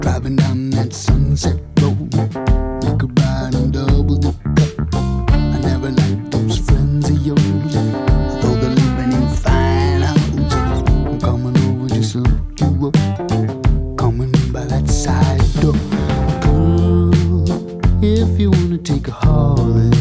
Driving down that Sunset Road, you could ride and double dip. I never liked those friends of yours, though they're living in fine houses. I'm coming over just to look you up, coming in by that side door. Girl, if you wanna take a holiday,